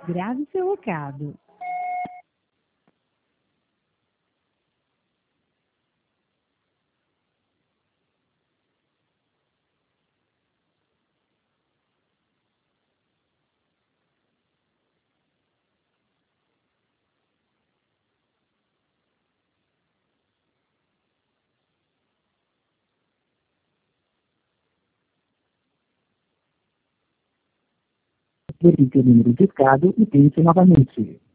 Grave seu recado. Verifique o número discado e tente novamente.